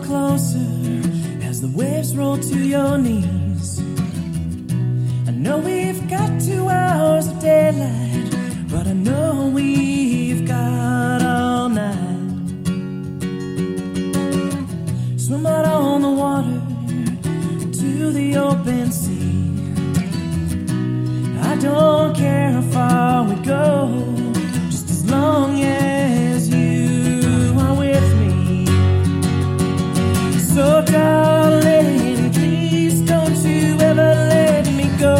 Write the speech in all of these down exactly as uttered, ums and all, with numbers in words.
closer as the waves roll to your knees. I know we've got two hours of daylight, but I know we've got all night. Swim out on the water to the open sea. I don't care how far we go, just as long as you are with me. So darling, please don't you ever let me go.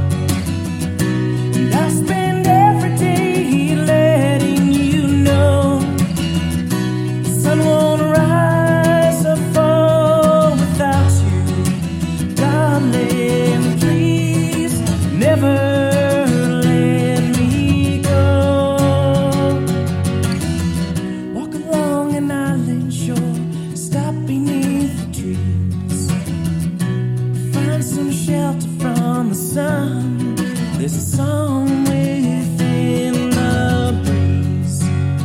And I spend every day letting you know the sun won't rise or fall without you. Darling, please never sun. There's a song within the breeze,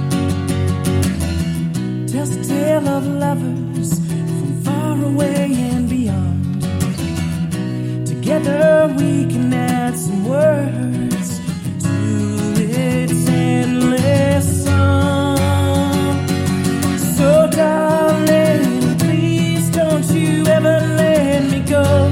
tells a tale of lovers from far away and beyond. Together we can add some words to its endless song. So darling, please don't you ever let me go.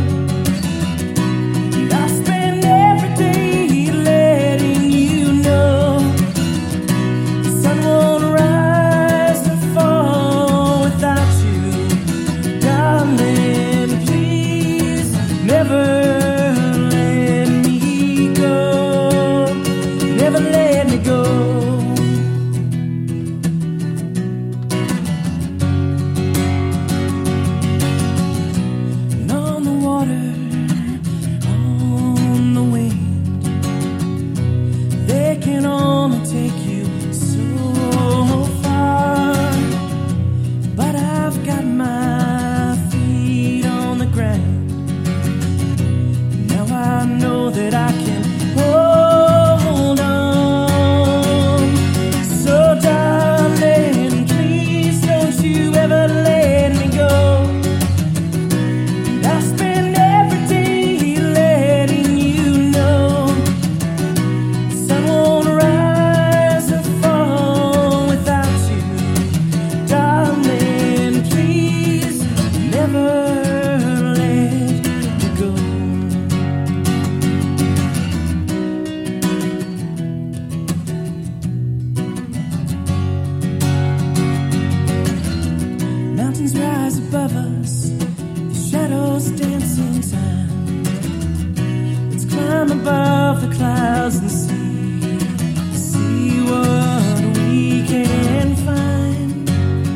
Rise above us, the shadows dance in time. Let's climb above the clouds and see, see what we can find.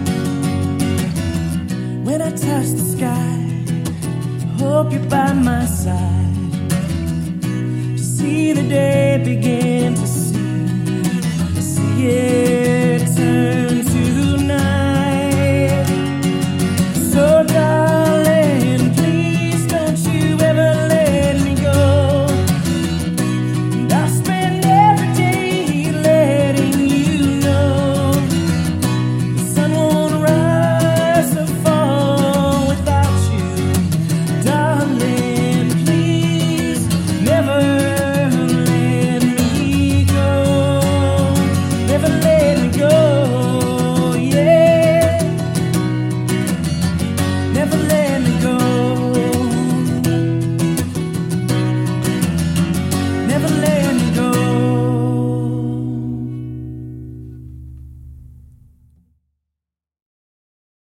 When I touch the sky, I hope you're by my side, to see the day begin to see, see it.